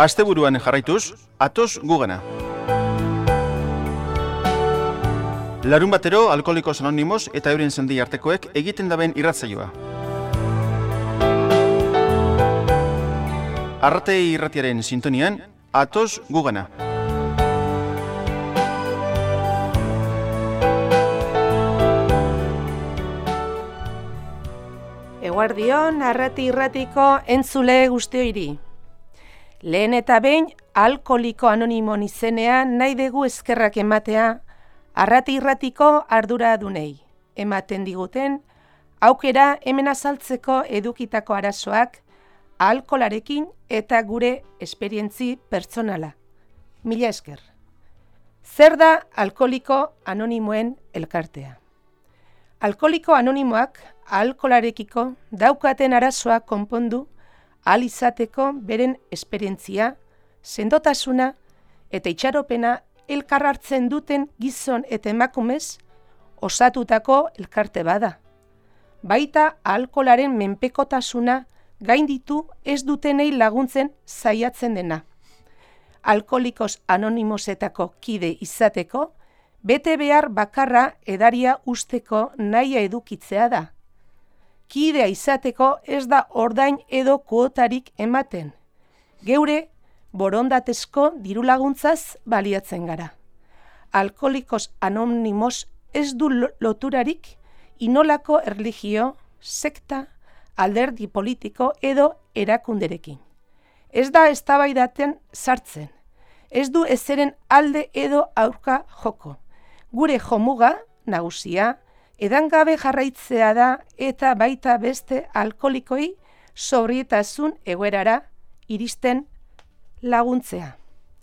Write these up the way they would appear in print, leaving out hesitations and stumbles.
Asteburuan jarraituz, atoz gugana. Larun batero, Alkoholikos Anonimos eta euren zendi artekoek egiten daben irratzaioa. Arratei irratiaren sintonian, atoz gugana. Eguardion, arrati irratiko entzule guztioiri. Lehen eta behin, Alkoholiko Anonimon izenean nahi dugu eskerrak ematea arrati irratiko arduradunei. Ematen diguten, aukera hemen azaltzeko edukitako arazoak alkoholarekin eta gure esperientzi pertsonala. Mila esker. Zer da Alkoholiko Anonimoen elkartea? Alkoholiko Anonimoak alkoholarekiko daukaten arazoa konpondu ahal izateko beren esperientzia, sendotasuna eta itxaropena elkar hartzen duten gizon eta emakumez osatutako elkarte bada. Baita alkoholaren menpekotasuna gainditu ez dutenei laguntzen saiatzen dena. Alkoholikos Anonimosetako kide izateko, bete behar bakarra edaria usteko nahia edukitzea da. Kidea izateko ez da ordain edo kuotarik ematen. Geure borondatezko dirulaguntzaz baliatzen gara. Alkoholikos Anonimos ez du loturarik inolako erlijio, sekta, alderdi politiko edo erakunderekin. Ez da eztabaidaten sartzen. Ez du ezeren alde edo aurka joko. Gure jomuga, nagusia, edangabe jarraitzea da eta baita beste alkoholikoi sobrietasun egoerara iristen laguntzea.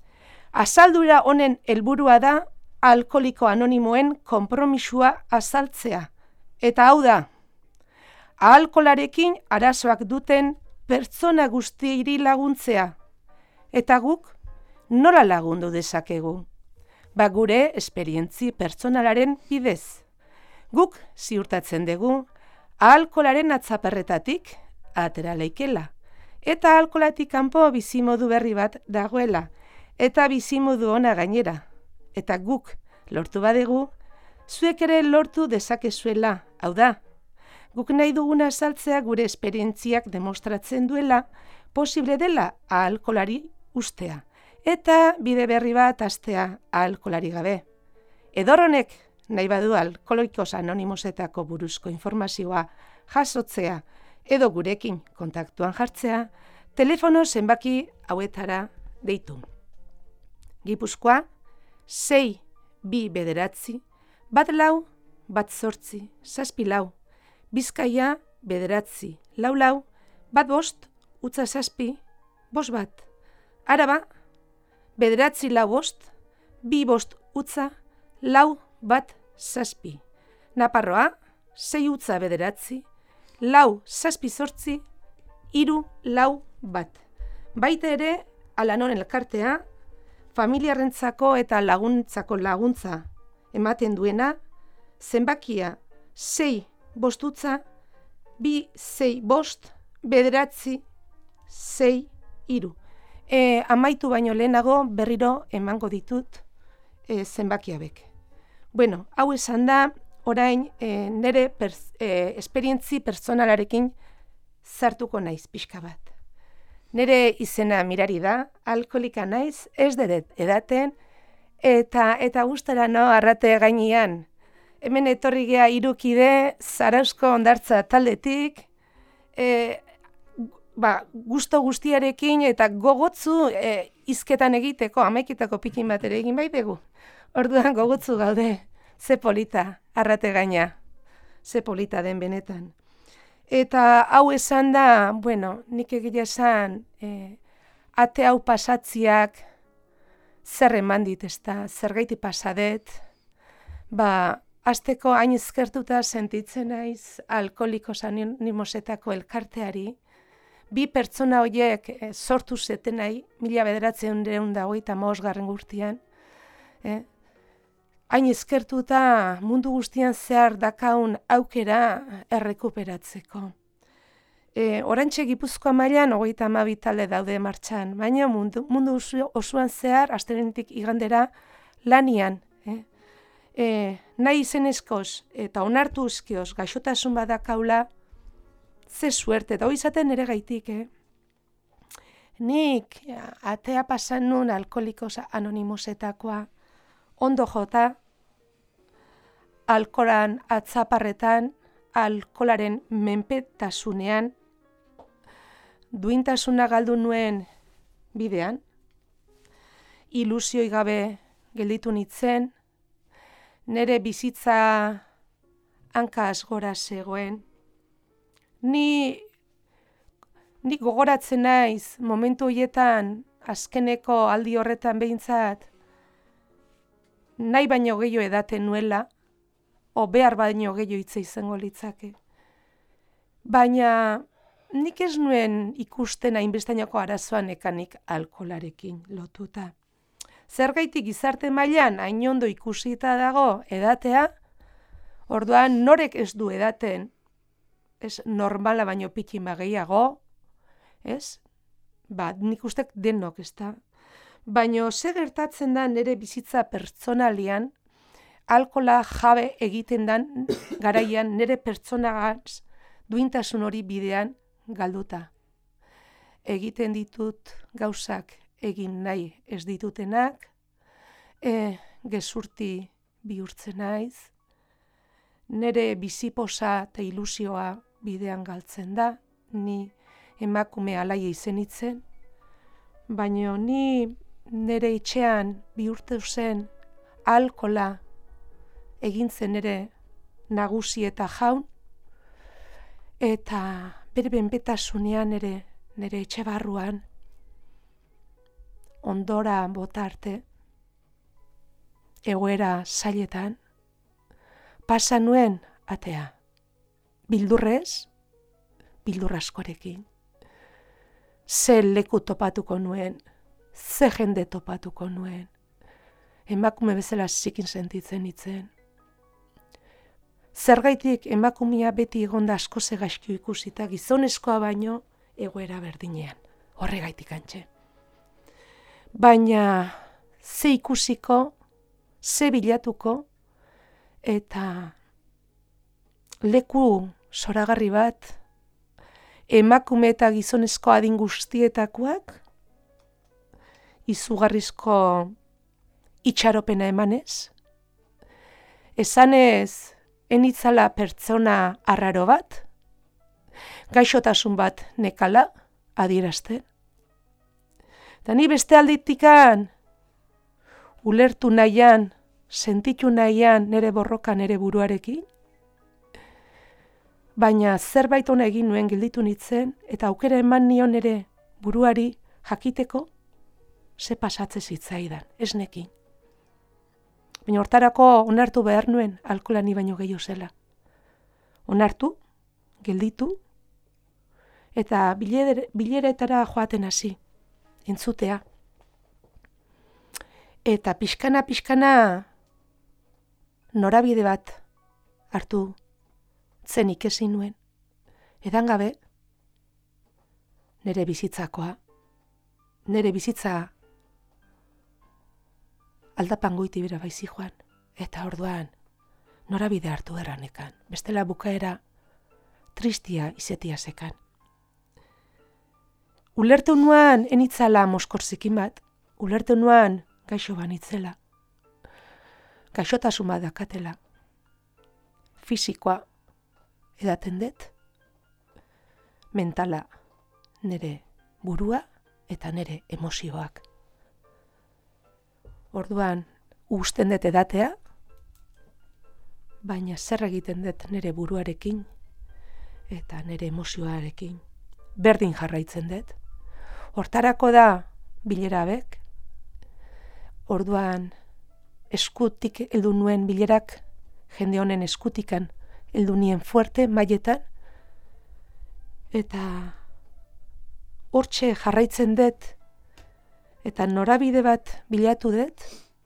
Azaldura honen helburua da Alkoholiko Anonimoen konpromisua azaltzea. Eta hau da, alkoholarekin arazoak duten pertsona guztiei laguntzea. Eta guk nola lagundu dezakegu? Gure esperientzi pertsonalaren bidez. Guk ziurtatzen dugu alkoholaren atzaparretatik atera leikela. Eta alkoholatik kanpo bizimodu berri bat dagoela. Eta bizimodu ona gainera. Eta guk lortu badegu, zuek ere lortu dezakezuela. Hau da, guk nahi duguna azaltzea gure esperientziak demostratzen duela posible dela alkoholari ustea. Eta bide berri bat hastea alkoholari gabe. Edorronek nahi badu Alkoholikos Anonimosetako buruzko informazioa jasotzea edo gurekin kontaktuan jartzea, telefono zenbaki hauetara deitu. Gipuzkoa 6 2 9 14 18 7 Bizkaia 9 4 15 7 5 Araba 9 4 5 2 5 4 7 Naparroa 6 9 4 7 3 4 Baita ere, Alanon elkartea, familiarrentzako eta laguntzako laguntza ematen duena, zenbakia 6 5 2 6 5 9 6 3 Amaitu baino lehenago berriro emango ditut zenbakiabek. Bueno, hau esan da, orain nire esperientzi personalarekin sartuko naiz pixka bat. Nire izena Mirari da, alkoholika naiz, ez dedet edaten, eta gustara no arrate gainean. Hemen etorri gea 3 kide, Zarauzko hondartza taldetik, gusto guztiarekin eta gogotzu hizketan egiteko, amaiketako pikin bat ere egin baitegu. Orduan gogotzu gaude, ze polita, arrate gaina, ze polita den benetan. Eta hau esan da, bueno, nik egia esan, ate hau pasatziak zer eman dit, zergaiti pasadet, azteko hain ezkertuta sentitzen naiz Alkoholikos Anonimosetako elkarteari, bi pertsona horiek sortu zetenai, 1995 urtean, hain ezkertuta mundu guztian zehar dakaun aukera errekuperatzeko. Orantxe Gipuzkoa mailan 32 talde daude martxan, baina mundu osoan zehar, astelehenetik igandera, lanian. Nahi izenezkoz eta onartu uzkioz gaixotasun badakaula, ze suerte, eta hori izaten ere gaitik, Nik atea pasan nun Alkolikos Anonimosetakoa, ondo jota, alkolan atzaparretan, alkolaren menpetasunean, duintasuna galdu nuen bidean, ilusioi gabe gelditu nintzen, nire bizitza hankaz gora zegoen. Ni gogoratzen naiz momentu horietan, azkeneko aldi horretan behintzat, nahi baino gehiago edaten nuela, o behar baino gehiago hitza izango litzake. Baina nik ez nuen ikusten hainbestainoko arazoan ekanik alkolarekin lotuta. Zergaitik gizarte mailan hain ondo ikusita dago edatea, orduan norek ez du edaten, ez normala baino pikin gehiago, ez? Nik ustek denok, ez da? Baina ze gertatzen da nire bizitza pertsonalian, alkola jabe egiten dan garaian nire pertsonagaz duintasun hori bidean galduta. Egiten ditut gauzak egin nahi ez ditutenak, gezurti bihurtzen naiz, nire biziposa eta ilusioa bidean galtzen da, ni emakume alaia izenitzen, baina ni nire etxean bihurtu zen alkola egintzen ere nagusi eta jaun, eta bere benpetasunean ere nire etxe barruan ondora bota arte, egoera zailetan, pasa nuen atea, bildurrez, bildur askorekin. Ze leku topatuko nuen, ze jende topatuko nuen, emakume bezala zikin sentitzen nitzen. Zergaitik emakumea beti egonda asko ze gaizki ikusita, gizonezkoa baino egoera berdinean, horregaitik antxe. Baina ze ikusiko, ze bilatuko, eta leku zoragarri bat, emakume eta gizonezko adin guztietakoak, izugarrizko itxaropena emanez, esanez enitzala pertsona arraro bat, gaixotasun bat nekala adierazten. Eta ni beste alditikan, ulertu nahian, sentitu nahian nire borroka nire buruarekin, baina zerbait ona egin nuen gelditu nintzen, eta aukera eman nion ere buruari jakiteko, ze pasatze zitzaidan, ez nekin. Baina hortarako onartu behar nuen alkola ni baino gehiago zela. Onartu, gelditu, eta bileretara joaten hasi, entzutea. Eta pixkana norabide bat hartu zen ikesi nuen. Edan gabe, nire bizitzakoa, nire bizitza aldapan goiti bera baizi joan. Eta orduan, norabide hartu erranekan. Bestela bukaera tristia izetia zekan. Ulertu nuan enitzala moskorzikin bat, ulertu nuan gaixo banitzela, gaixotasun bat dakatela, fisikoa edaten dut, mentala nire burua eta nire emozioak. Orduan, usten dut edatea, baina zer egiten dut nire buruarekin eta nire emozioarekin. Berdin jarraitzen dut. Hortarako da bilerabek. Orduan, eskutik heldu nuen bilerak, jende honen eskutikan heldu nien fuerte, mailetan, eta hortxe jarraitzen dut, eta norabide bat bilatu dut,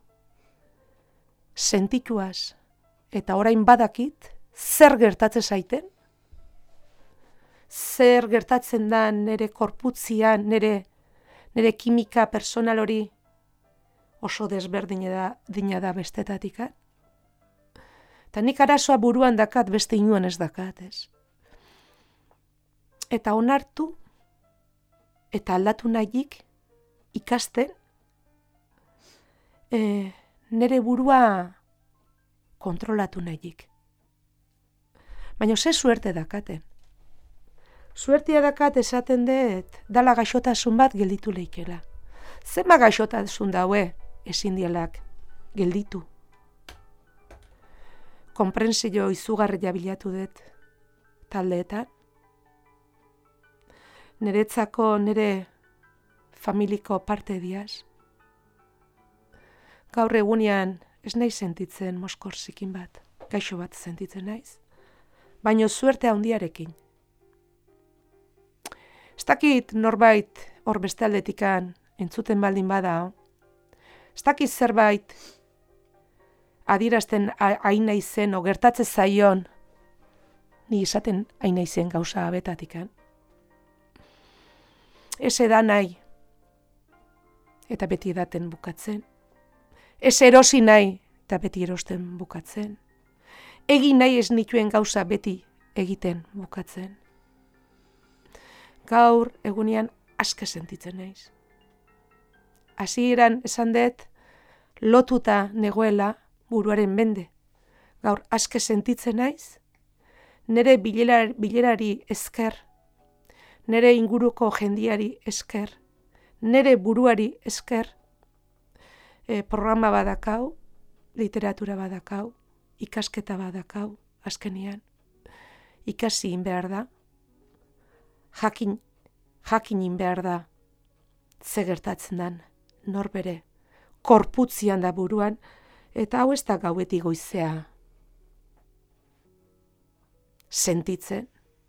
sentituaz, eta orain badakit, zer gertatzen zaiten, zer gertatzen da nire korputzian, nire kimika personal hori oso desberdina da bestetatik. Eta nik arazoa buruan dakat, beste inuan ez dakat, ez? Eta onartu, eta aldatu nahik, ikasten, nire burua kontrolatu nahik. Baina ze suerte dakaten. Suertia dakat esaten dut, dala gaixotasun bat gelditu leikela. Zema gaixotasun daue ezin dielak gelditu. Konprensio izugarria bilatu dut taldeetan. Niretzako nire familiko parte diaz. Gaur egunean ez naiz sentitzen moskor zikin bat, gaixo bat sentitzen naiz. Baina suerte handiarekin. Ez dakit norbait hor beste aldetikan entzuten baldin bada. Ez dakit zerbait adierazten haina izen o gertatze zaion, ni izaten haina izen gauza abetatikan. Ez edan nahi, eta beti edaten bukatzen. Ez erosi nahi, eta beti erosten bukatzen. Egin nahi ez nituen gauza beti egiten bukatzen. Gaur egunean aske sentitzen naiz. Hasieran esan dut, lotuta negoela buruaren bende. Gaur aske sentitzen naiz, nire bilerari esker, nire inguruko jendiari esker, nire buruari esker, programa badakau, literatura badakau, ikasketa badakau, azkenian. Ikasi behar da, jakin behar da, ze gertatzen dan, norbere, korputzian da buruan, eta hau ez da gauetik goizea sentitzen,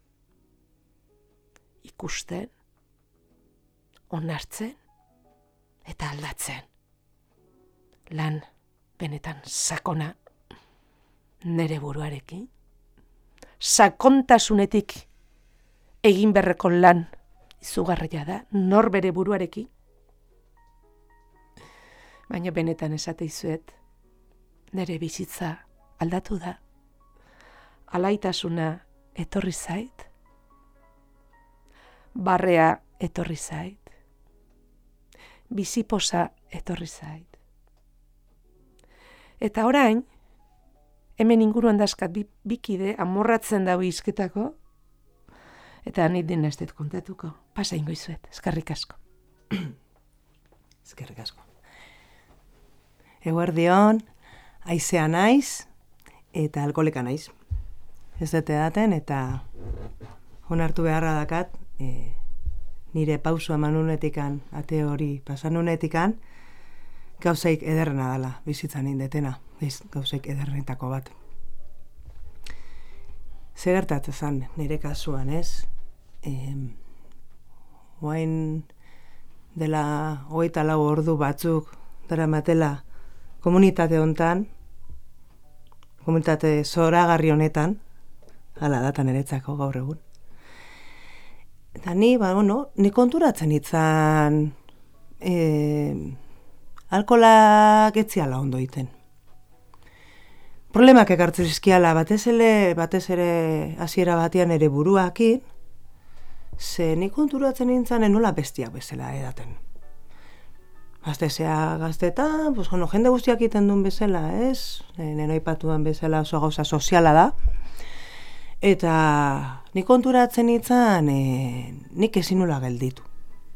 ikusten, onartzen eta aldatzen. Lan benetan sakona nere buruarekin, sakontasunetik egin berreko lan izugarria da, norbere buruarekin. Baina benetan esate izuet, nere bizitza aldatu da. Alaitasuna etorri zait, barrea etorri zait, biziposa etorri zait. Eta orain, hemen inguruan dazkat bikide amorratzen dago izketako, eta nit dena ez dut kontatuko. Pasa ingo izuet, eskerrik asko. Eskerrik asko. Eguerdion, haizea naiz, eta alkoholika naiz. Ez dute daten, eta onartu beharra dakat, nire pausu emanunetikan, ate hori pasanunetikan, gauzaik ederrena dela, bizitzan indetena, gauzaik ederrenetako bat. Ze gertatzen zan, nire kasuan, ez? Oain dela 24 ordu batzuk dara matela komunitate hontan, komunitate zoragarri honetan, hala datan eretzako gaur egun. Eta ni konturatzen itzan alkolak etziala ondo iten. Problemak ekartzen zizkiala batez ere hasiera batean ere buruakin, ze ni konturatzen nintzen enola bestiak bezala edaten. Gaztetan, jende guztiak iten duen bezala, ez? Neno aipatuan bezala oso gauza soziala da. Eta nik konturatzen nintzen, nik ezin nula gelditu.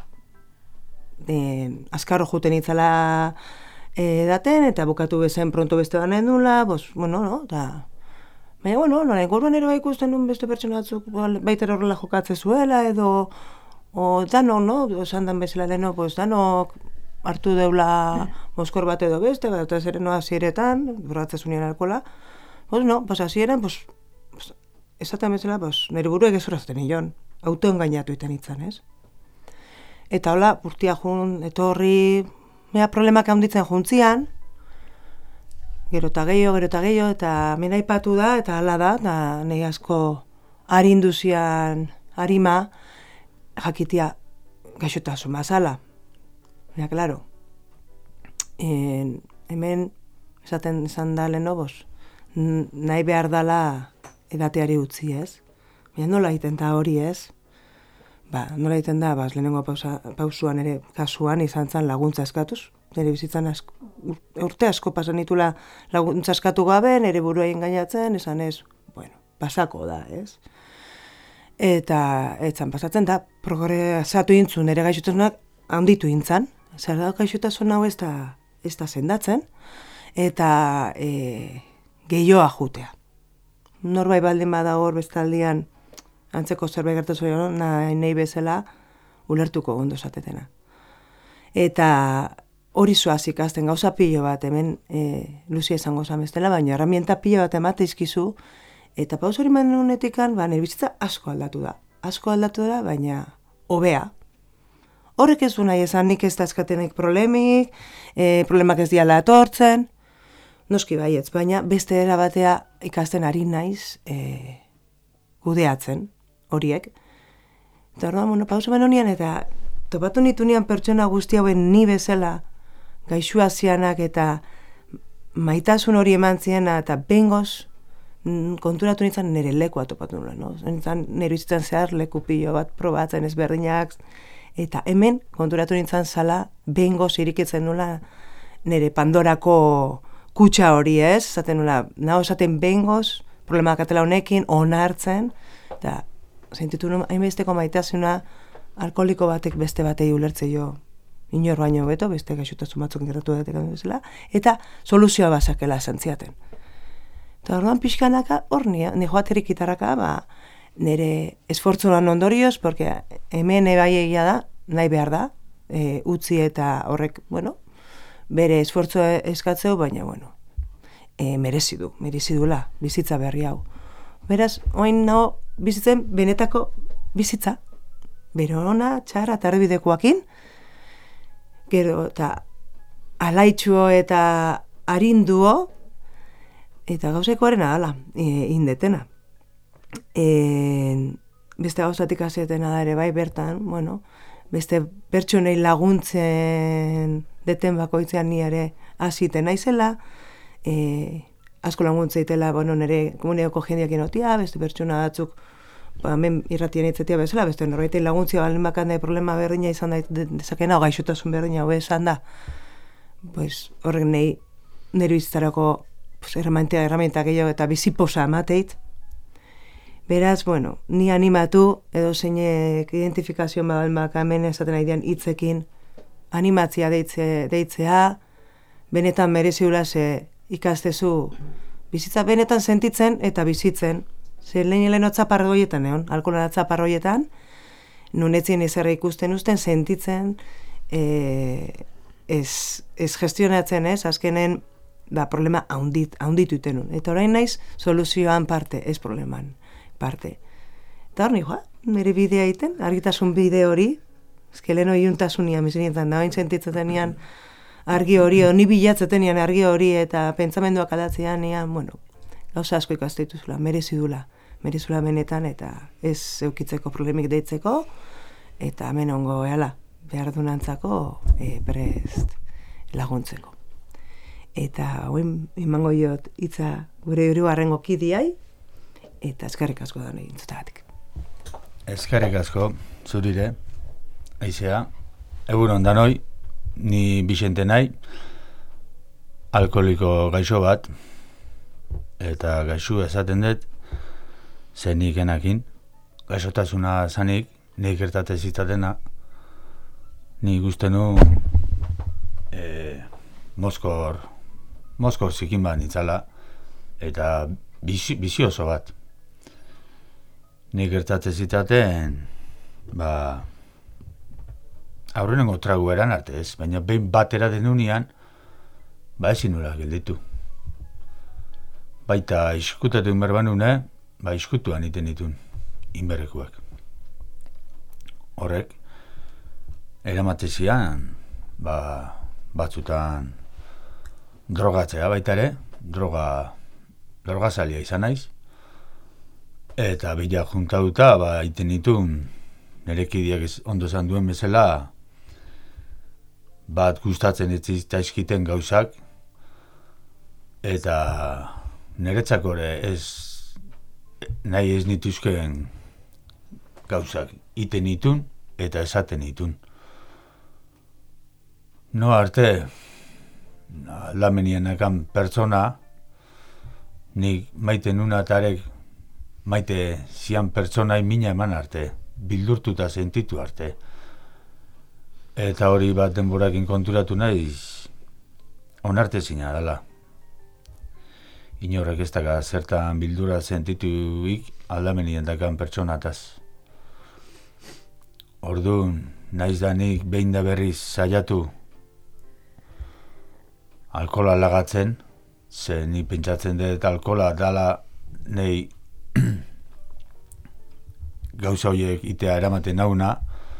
Azkarro juten nintzala daten, eta bukatu bezen pronto beste banen nula, eta... Baina, nola, inguruan ere ikusten duen beste pertsona batzuk baita horrela jokatze zuela, edo danok, esan dan bezala deno, danok hartu deula moskor bat edo beste, eta zeren hasieretan, borratzen zunien alkola, hasieran, esaten bezala, nire buruek ezurazten nion, autoengainatu iten itzan, ez? Eta hola, urtia jun, etorri, mea problemak handitzen juntzian, gero eta gehiago, eta mena ipatu da, eta hala da, eta nahi asko arinduzian harima, jakitia gaixotasun bazala. Ja, klaro, hemen esaten izan da lehenoboz, nahi behar dala edateari utzi, ez? Baina nola egiten da hori, ez? Nola egiten da, lehenengo pausuan ere kasuan izan zen laguntza eskatuz. Nire bizitzan urte asko pasan ditula laguntza eskatu gabe, nire burua engainatzen, esan ez, pasako da, ez? Eta etzan pasatzen da, progresatu intzun, nire gaixotasunak handitu intzan. Zer da gaixotasun hau ez da sendatzen, eta gehioa jutea. Norbai baldin bada hor bestaldian antzeko zerbait gertatu nahi bezala ulertuko ondo esatetena. Eta hori zoaz ikasten gauza pilo bat, hemen Luzia izango zamestela, baina herramienta pilo bat emate izkizu, eta paus hori manunetikan, nire bizitza asko aldatu da. Asko aldatu da, baina hobea. Horrek ez du nahi esan nik ez da eskatenek problemik, problemak ez diala atortzen, noski baietz, baina beste era batea ikasten ari naiz kudeatzen horiek. Eta orduan, pausa manonian eta topatu nitunean pertsona guzti hauen ni bezala gaixua zianak eta maitasun hori eman ziena eta bengoz konturatu nintzen nire lekua topatu nula, no? Nire bizitzan zehar leku pilo bat probatzen ezberdinak, eta hemen konturatu nintzen zala bengoz irikitzen nula nire Pandorako kutxa hori, ez? Zaten nula, naho esaten bengoz, problema katela honekin, onartzen, eta sentitu nuen hainbesteko maitasuna alkoholiko batek beste batei ulertze jo inor baino beto, beste gaixotasun batzuk gertatu datekan bezala, eta soluzioa bazakela zentziaten. Eta orduan pixkanaka hor ni joaterik gitarraka, nire esfortzuan ondorioz, porque hemen bai egia da, nahi behar da, utzi eta horrek, bere esfortzua eskatzeu, baina, merezidula, bizitza berri hau. Beraz, oin naho bizitzen benetako bizitza, bero ona, txarra, eta erbidekoakin, gero, eta alaitxuo eta arinduo, eta gauzekoaren ahala, indetena. Beste gauzatik azietena da ere bai bertan, beste pertsonei laguntzen deten bakoitzean ni ere aziten naizela, asko laguntza itela, nire komuniako jendeak inotia, beste pertsona batzuk, hemen irratien itzetia bezala, beste norbaitei laguntzia balen bakan da problema berdina izan da dezakena, o gaixotasun berdina hobe esan da, horrek nire bizitzarako herramienta gehiago eta biziposa amateit. Beraz, ni animatu, edo zeinek identifikazio balmak hemen esaten nahi hitzekin, animatzia deitzea, benetan mereziula ze ikastezu bizitza benetan sentitzen eta bizitzen. Ze lehen atzaparroietan egon, alkoholan atzaparroietan, nunetzien ezerra ikusten usten, sentitzen, ez gestionatzen ez, azkenen problema haunditu itenun. Eta orain naiz soluzioan parte, ez probleman parte. Eta hor nire bidea egiten, argitasun bide hori, ezkelen hori juntasunian mizinietan, da hain sentitzen nian argi hori, ni bilatzeten nian argi hori, eta pentsamenduak adatzean nian, gauza asko ikastituzula, merezidula benetan, eta ez eukitzeko problemik deitzeko, eta hemen ongo behar dunantzako prest laguntzeko. Eta hoen emango jot hitza gure hirugarrengo kidiai, eta eskerrik asko da nahi entzutagatik. Eskerrik asko, zurire, aizea, egunon danoi, ni Bixente nahi, alkoholiko gaixo bat, eta gaixo esaten dut, zenik enakin, gaixotasuna zanik, nik gertatez izatena, nik uste nu Moskor zikin bat nintzala, eta bizi oso bat. Nik gertatez zitaten, aurrenengo tragu eran arte ez, baina behin batera denunean, ezin nula gelditu. Baita iskutatu inberbanune, iskutuan iten ditun, inberrekuak. Horrek, eramatezian, batzutan drogatzea baita ere, drogazalia izan naiz, Eta bila juntauta, iten ditun, nire kideak ondo esan duen bezala, bat gustatzen ez zitzaizkiten gauzak, eta niretzako nahi ez nituzken gauzak iten ditun eta esaten ditun. No arte, lamenienekan pertsona, nik maite nuna tarek maite zian pertsonai mina eman arte, bildurtuta sentitu arte. Eta hori bat denborakin konturatu naiz, onarte zina dela. Inorrek ez daga zertan bildura sentituik aldamenien dakan pertsonataz. Orduan, naiz da nik behin da berriz saiatu alkola lagatzen, ze ni pentsatzen dut alkola dala nei gauza horiek itea eramaten nauna,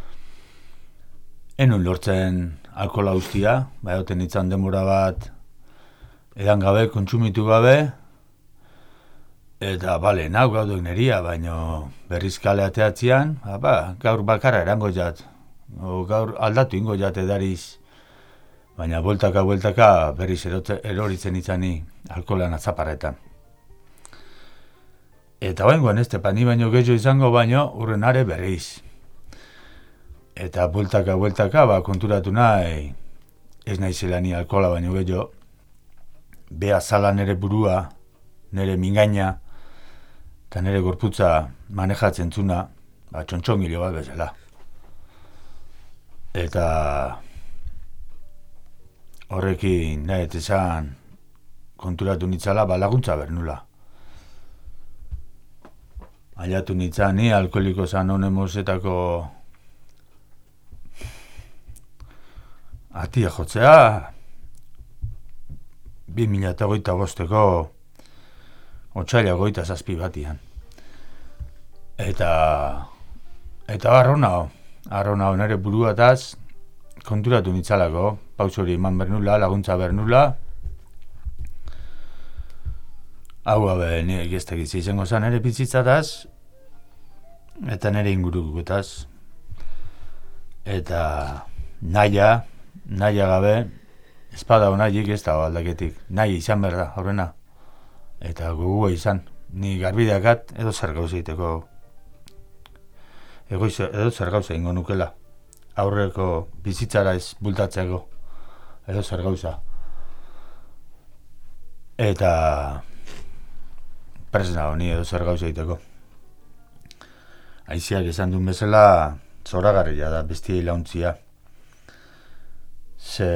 enun lortzen alkola guztia, baioten itzan denbora bat edan gabe, kontsumitu gabe, eta bale, nau gaudok neria, baino berriz kale ateatzean, gaur bakarra erango jat, gaur aldatu ingo jat edariz, baina bueltaka berriz eroritzen izani alkolan atzaparretan. Eta bengoan ez tepani baino gehiago izango baino urrenare berriz. Eta bueltaka, konturatu nahi, ez naizela ni alkola baino gehiago, beha zala nere burua, nere mingaina, eta nere gorputza manejatzen zuna, txontxongilo bat bezala. Eta horrekin nahi esan konturatu nitzala laguntza bernula. Aiatu nitzan ni alkoholiko anonemosetako atia jotzea 2025ko otsaila 27 batian. Eta arrona nere buruataz konturatu nitzalako, pauso hori eman bernula, laguntza bernula. Hau gabe nire gestak izango zen nire bizitzataz, eta nire ingurukutaz. Eta naia gabe, espada honaiek ez da aldaketik. Nahi izan behar da, horrena. Eta gogua izan, ni garbideakat edo zer gauza egiteko, edo zer gauza ingo nukela. Aurreko bizitzara ez bultatzeko, edo zer gauza. Eta presna honi edo zer gauza egiteko. Aiziak esan duen bezala, zoragarria da bestiei launtzia. Ze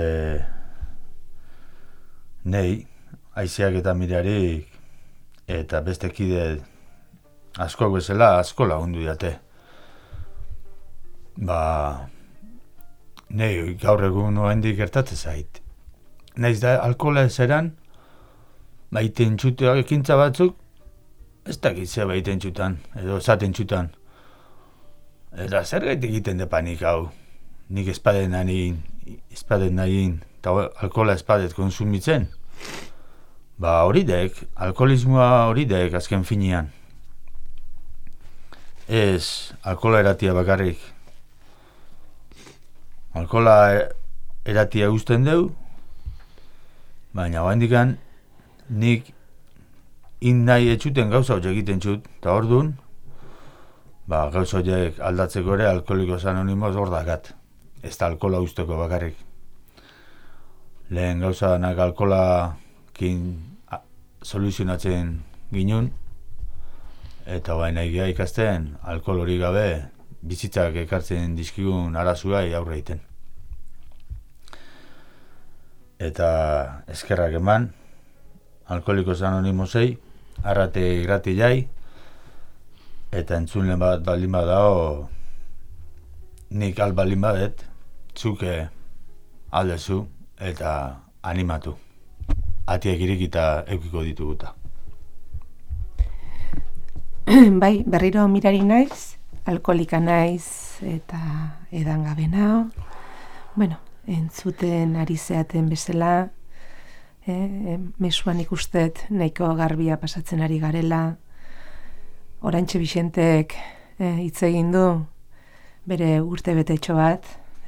nei, aiziak eta mirarik, eta beste kide askoak bezala asko lagundu date. Nei gaur egun oraindik gertatzen zait. Naiz da alkohola ezeran, baiten txuteak ekintza batzuk, ez dakit ze baiten txutan, edo esaten txutan. Eta zer gaitik egiten de panik hau. Nik espaden nahin, eta alkohola espadet konsumitzen. Horidek, alkoholismoa horidek azken finean. Ez alkohola eratia bakarrik. Alkohola eratia usten deu, baina oandikan nik nahi etxuten gauza horiek egiten txut, eta orduan, gauza horiek aldatzeko ere alkoholikos anonimoz hor dakat. Ez da alkohola usteko bakarrik. Lehen gauza danak alkoholakin soluzionatzen ginun, eta baina egia ikasten alkohol hori gabe bizitzak ekartzen dizkigun arazuai aurre egiten. Eta eskerrak eman, alkoholikos anonimosei, arrate grati jai, eta entzunlen bat baldin badao, nik albaldin badet, zuke aldezu eta animatu. Atiak irikita eukiko dituguta. Bai, berriro mirari naiz, alkoholika naiz eta edan gabe nao. Bueno, entzuten ari zeaten bezala, mesuan ikustet nahiko garbia pasatzen ari garela. Orantxe Bixentek hitz egin du bere urtebetetxo bat,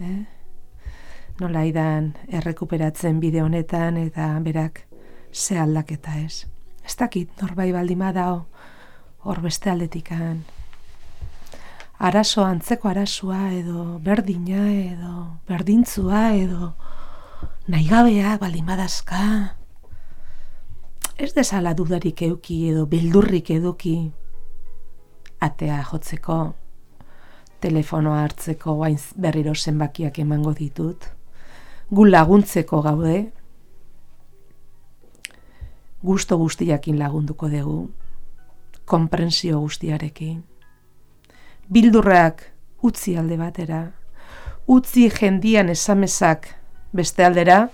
nola idan errekuperatzen bide honetan eta berak ze aldaketa ez. Ez dakit, norbai baldima dao hor beste aldetikan arazo, antzeko arazoa edo berdina edo berdintzua edo naigabea baldin badazka. Ez dezala dudarik eduki edo beldurrik eduki atea jotzeko, telefonoa hartzeko guain berriro zenbakiak emango ditut, gu laguntzeko gaude, gusto guztiakin lagunduko dugu, konprensio guztiarekin, bildurrak utzi alde batera, utzi jendian esamezak beste aldera,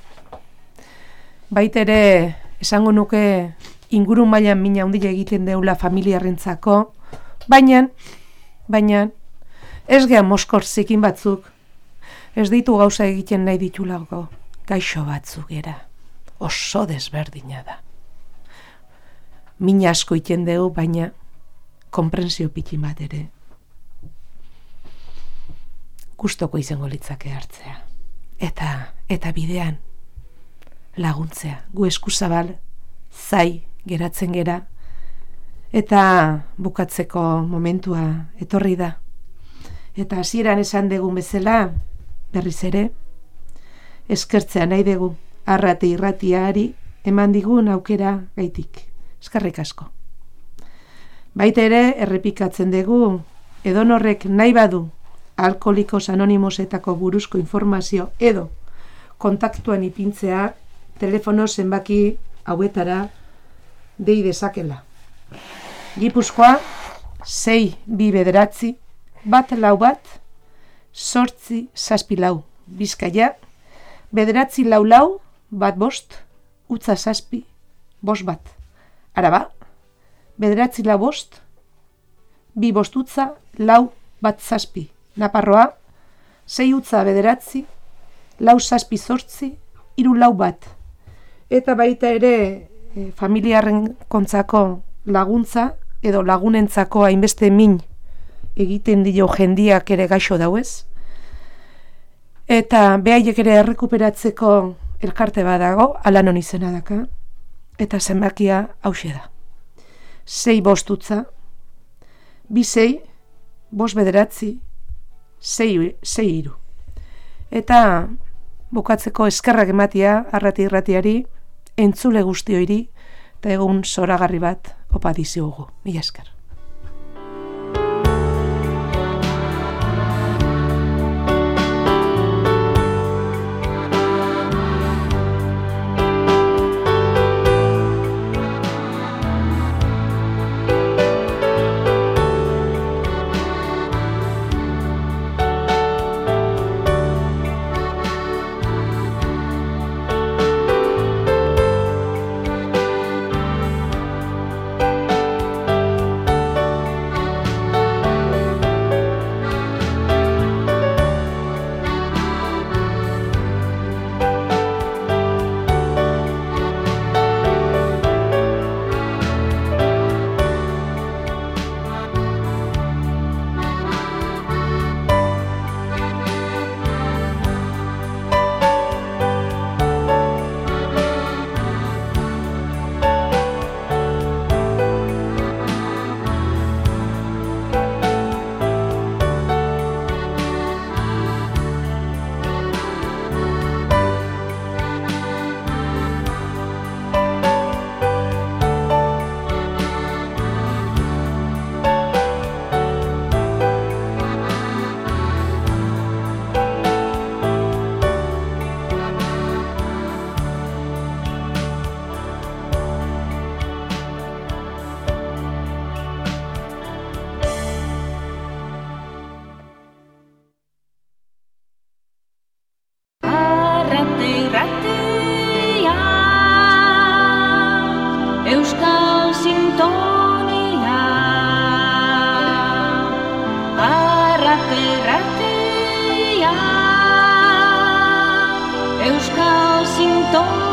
baitere esango nuke inguru mailan mina handia egiten deula familiarrentzako, baina ez gea moskor zikin batzuk, ez ditu gauza egiten nahi ditulago, gaixo batzuk era, oso desberdina da. Mina asko iten dugu, baina konprensio pikin bat ere gustoko izango litzake hartzea. Eta bidean laguntzea, gu eskuzabal zai geratzen gera, eta bukatzeko momentua etorri da. Eta hasieran esan dugun bezala, berriz ere, eskertzea nahi dugu Arrate Irratiari eman digun aukera gaitik. Eskerrik asko. Baita ere, errepikatzen dugu, edonorrek nahi badu Alkoholikos Anonimosetako buruzko informazio edo kontaktuan ipintzea, telefono zenbaki hauetara dei dezakela. Gipuzkoa 629 141 Bizkaia 944 15 7 Araba 945 2 4 Naparroa 6 9 4 Eta baita ere familiarren kontzako laguntza edo lagunentzako hainbeste min egiten dio jendiak ere gaixo dauez. Eta behaiek ere errekuperatzeko elkarte badago, Alanon izena daka, eta zenbakia hauxe da. 6 bostutza, 2 6 6 Eta bukatzeko eskerrak ematia Arrate Irratiari, entzule guztioiri, eta egun zoragarri bat opa dizugu. Mila esker. Euskal Sintonia Arrate Irratia Euskal Sintonia